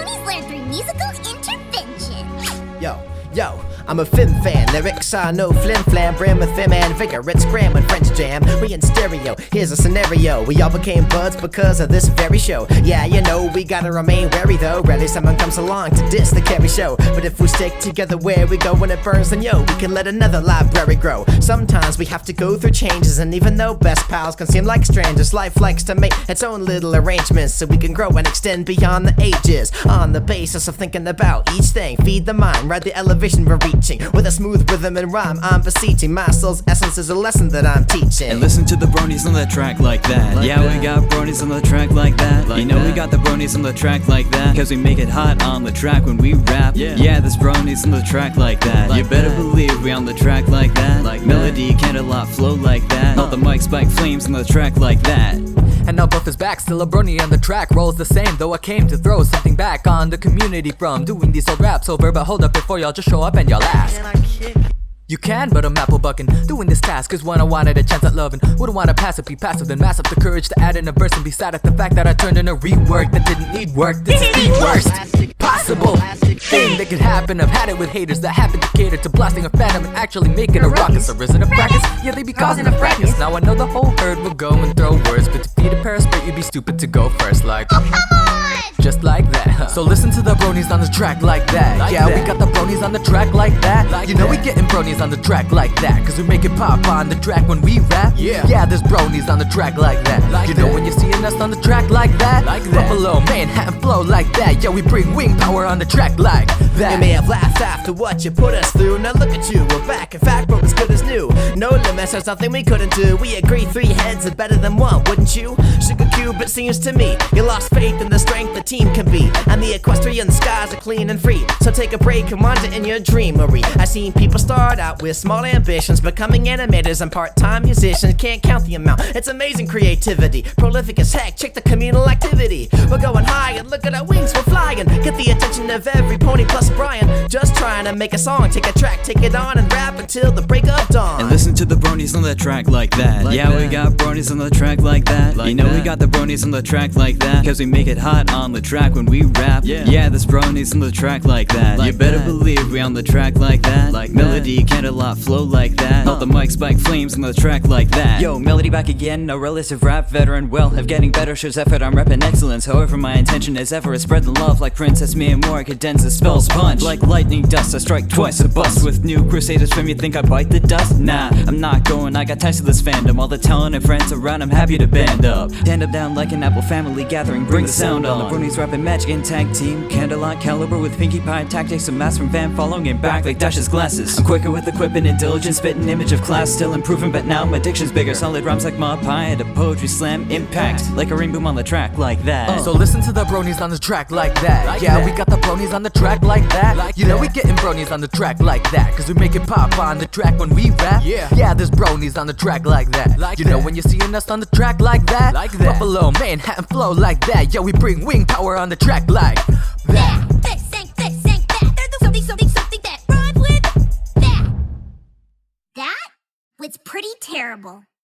Bronies learn through musical intervention. Yo, I'm a film fan. Lyrics are no flim flam. Brim with film and vigor. It's Graham and French jam. We in stereo. Here's a scenario. We all became buds because of this very show. Yeah, you know, we gotta remain wary though. Rarely someone comes along to diss the carry show. But if we stick together where we go when it burns, then yo, we can let another library grow. Sometimes we have to go through changes, and even though best pals can seem like strangers, life likes to make its own little arrangements so we can grow and extend beyond the ages. On the basis of thinking about each thing, feed the mind, ride the elevation we're reaching. With a smooth rhythm and rhyme, I'm beseeching. My soul's essence is a lesson that I'm teaching. And listen to the bronies on the track like that. We got bronies on the track like that. We got the bronies on the track like that, cause we make it hot on the track when we rap. Yeah, there's bronies on the track like that. You better believe we on the track like that. Melody, candlelight, flow like that. All the mic spike flames on the track like that. And now Buff is back, still a brony on the track. Rolls the same, though I came to throw something back on the community from doing these old raps over. But hold up before y'all just show up and y'all ask. You can, but I'm apple bucking. Doing this task is when I wanted a chance at loving. Wouldn't wanna pass it, be passive, then mass up the courage to add in a verse and be sad at the fact that I turned in a rework that didn't need work. This is the worst possible thing that could happen. I've had it with haters that happen to cater to blasting a phantom and actually making a ruckus. Or is it a fracas? Yeah, they be causing a fracas. Now I know the whole herd will go and throw words, but to feed a parasite you'd be stupid to go first. Like, Oh, come on! just like that. So listen to the bronies on the track like that. We got the bronies on the track like that. You know we getting bronies on the track like that, cause we make it pop on the track when we rap. Yeah, there's bronies on the track like that. You know when you're seeing us on the track like that. Buffalo, Manhattan flow like that. Yeah, we bring wing power on the track like that. You may have laughed after what you put us through. Now look at you, we're back. In fact, we're as good as new. No limits, there's nothing we couldn't do. We agree 3 heads are better than 1, wouldn't you? Sugar Cube, it seems to me you lost faith in the strength the team can be. And the equestrian skies are clean and free. So take a break and wander in your dreamery. I've seen people start out with small ambitions, becoming animators and part-time musicians. Can't count the amount, it's amazing creativity. Prolific as heck, check the communal activity. We're going high and look at our wings, we're flying. Get the attention of every pony plus Brian. Just trying to make a song, take a track, take it on and rap until the break of dawn. And listen to the bronies on the track like that. We got bronies on the track like that. You know we got the bronies on the track like that, cause we make it hot on the track when we rap. Yeah, there's bronies on the track like that. You better believe we on the track like that. Melody, candlelight, flow like that. All the mic spike flames on the track like that. Yo, Melody back again, a relative rap veteran. Well, of getting better shows effort, I'm repping excellence. However, my intention is ever to spread the love like Princess Me and more. Cadenza spells punch like lightning dust. I strike twice a bust with new crusaders from you think I bite the dust? Nah, I'm not going, I got ties to this fandom. All the talent and friends around, I'm happy to band up. Stand up down like an Apple family gathering, bring the sound on. The bronies rapping magic in tag team. Candlelight caliber with Pinkie Pie tactics. A mass from Van following and back like Dash's glasses. I'm quicker with equipment and diligence, spitting image of class, still improving, but now my diction's bigger. Solid rhymes like Ma Pie at a poetry slam. Impact like a ring boom on the track like that. So listen to the bronies on the track like that. We got the bronies on the track like that. You know we getting bronies on the track like that, cause we make it pop on the track when we rap. Yeah, there's bronies on the track like that. You know when you're seeing us on the track like that. Buffalo, Manhattan flow like that. Yeah, we bring wing power on the track like that. This ain't that. There's something that rhymes with that. That was pretty terrible.